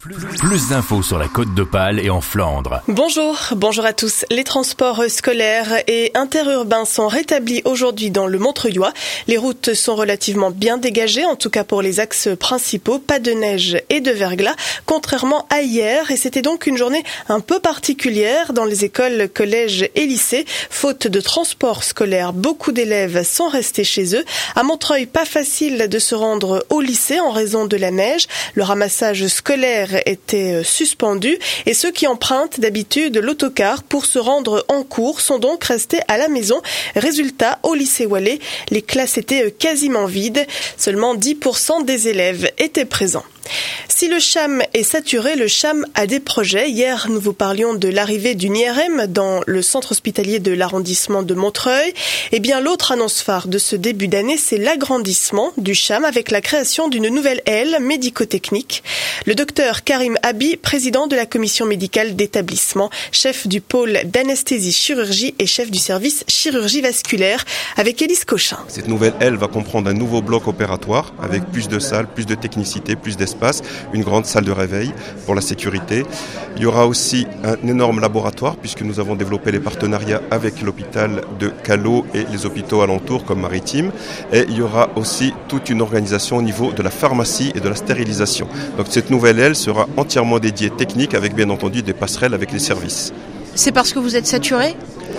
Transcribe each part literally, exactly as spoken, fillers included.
Plus, plus d'infos sur la Côte d'Opale et en Flandre. Bonjour, bonjour à tous. Les transports scolaires et interurbains sont rétablis aujourd'hui dans le Montreuillois. Les routes sont relativement bien dégagées, en tout cas pour les axes principaux. Pas de neige et de verglas, contrairement à hier. Et c'était donc une journée un peu particulière dans les écoles, collèges et lycées. Faute de transport scolaire, beaucoup d'élèves sont restés chez eux. À Montreuil, pas facile de se rendre au lycée en raison de la neige. Le ramassage scolaire était suspendu et ceux qui empruntent d'habitude l'autocar pour se rendre en cours sont donc restés à la maison. Résultat, au lycée Wallet, les classes étaient quasiment vides. Seulement dix pour cent des élèves étaient présents. Si le CHAM est saturé, le CHAM a des projets. Hier, nous vous parlions de l'arrivée d'une I R M dans le centre hospitalier de l'arrondissement de Montreuil. Eh bien, l'autre annonce phare de ce début d'année, c'est l'agrandissement du CHAM avec la création d'une nouvelle aile médico-technique. Le docteur Karim Abi, président de la commission médicale d'établissement, chef du pôle d'anesthésie-chirurgie et chef du service chirurgie vasculaire, avec Élise Cochin. Cette nouvelle aile va comprendre un nouveau bloc opératoire avec plus de salles, plus de technicité, plus d'espace, une grande salle de réveil pour la sécurité. Il y aura aussi un énorme laboratoire puisque nous avons développé les partenariats avec l'hôpital de Callot et les hôpitaux alentours comme Maritime. Et il y aura aussi toute une organisation au niveau de la pharmacie et de la stérilisation. Donc cette nouvelle aile sera entièrement dédiée technique avec bien entendu des passerelles avec les services. C'est parce que vous êtes saturé ?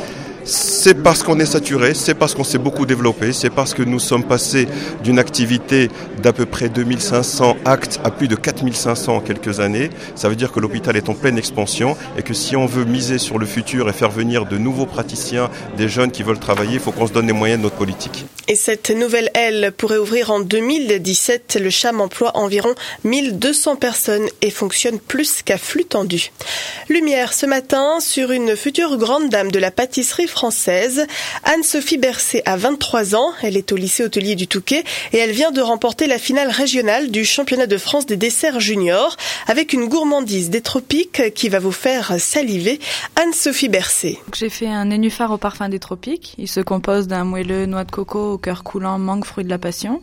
C'est parce qu'on est saturé, c'est parce qu'on s'est beaucoup développé, c'est parce que nous sommes passés d'une activité d'à peu près deux mille cinq cents actes à plus de quatre mille cinq cents en quelques années. Ça veut dire que l'hôpital est en pleine expansion et que si on veut miser sur le futur et faire venir de nouveaux praticiens, des jeunes qui veulent travailler, il faut qu'on se donne les moyens de notre politique. Et cette nouvelle aile pourrait ouvrir en deux mille dix-sept. Le CHAM emploie environ mille deux cents personnes et fonctionne plus qu'à flux tendu. Lumière ce matin sur une future grande dame de la pâtisserie française. Anne-Sophie Bercé a vingt-trois ans. Elle est au lycée hôtelier du Touquet et elle vient de remporter la finale régionale du championnat de France des desserts juniors avec une gourmandise des tropiques qui va vous faire saliver. Anne-Sophie Bercé. J'ai fait un nénuphar au parfum des tropiques. Il se compose d'un moelleux noix de coco au cœur coulant mangue fruit de la passion,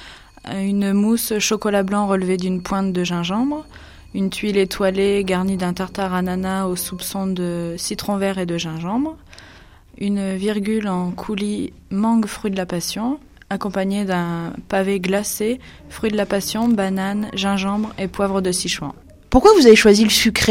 une mousse chocolat blanc relevée d'une pointe de gingembre, une tuile étoilée garnie d'un tartare ananas au soupçon de citron vert et de gingembre, une virgule en coulis mangue fruit de la passion, accompagnée d'un pavé glacé, fruit de la passion, banane, gingembre et poivre de Sichuan. Pourquoi vous avez choisi le sucré ?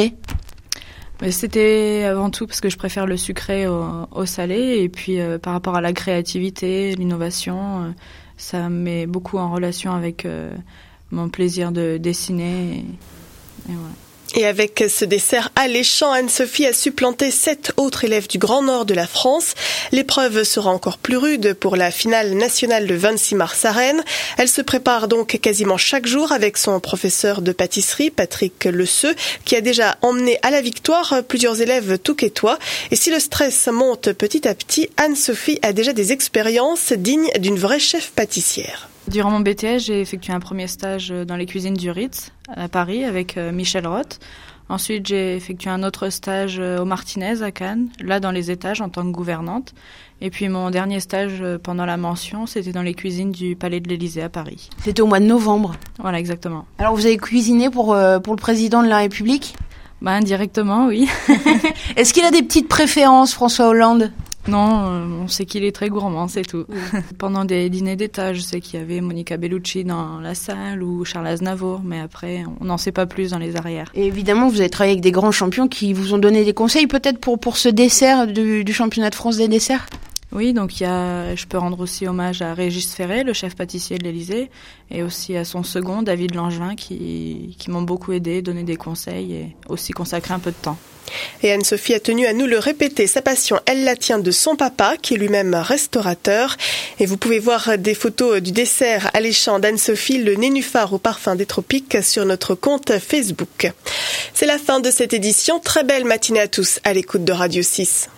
C'était avant tout parce que je préfère le sucré au, au salé et puis euh, par rapport à la créativité, l'innovation, euh, ça me met beaucoup en relation avec euh, mon plaisir de dessiner et, et voilà. Et avec ce dessert alléchant, Anne-Sophie a supplanté sept autres élèves du Grand Nord de la France. L'épreuve sera encore plus rude pour la finale nationale le vingt-six mars à Rennes. Elle se prépare donc quasiment chaque jour avec son professeur de pâtisserie, Patrick Lesseux, qui a déjà emmené à la victoire plusieurs élèves touquetois. Et si le stress monte petit à petit, Anne-Sophie a déjà des expériences dignes d'une vraie chef pâtissière. Durant mon B T S, j'ai effectué un premier stage dans les cuisines du Ritz à Paris avec Michel Roth. Ensuite, j'ai effectué un autre stage au Martinez à Cannes, là dans les étages en tant que gouvernante. Et puis mon dernier stage pendant la mention, c'était dans les cuisines du Palais de l'Élysée à Paris. C'était au mois de novembre. Voilà, exactement. Alors vous avez cuisiné pour, euh, pour le président de la République ? Bah, indirectement, oui. Est-ce qu'il a des petites préférences, François Hollande ? Non, euh, on sait qu'il est très gourmand, c'est tout. Oui. Pendant des dîners d'État, je sais qu'il y avait Monica Bellucci dans la salle ou Charles Aznavour, mais après, on n'en sait pas plus dans les arrières. Et évidemment, vous avez travaillé avec des grands champions qui vous ont donné des conseils, peut-être pour, pour ce dessert du, du championnat de France des desserts ? Oui, donc il y a, je peux rendre aussi hommage à Régis Ferré, le chef pâtissier de l'Élysée, et aussi à son second, David Langevin, qui, qui m'ont beaucoup aidé, donné des conseils et aussi consacré un peu de temps. Et Anne-Sophie a tenu à nous le répéter. Sa passion, elle la tient de son papa, qui est lui-même restaurateur. Et vous pouvez voir des photos du dessert alléchant d'Anne-Sophie, le nénuphar au parfum des tropiques, sur notre compte Facebook. C'est la fin de cette édition. Très belle matinée à tous à l'écoute de Radio six.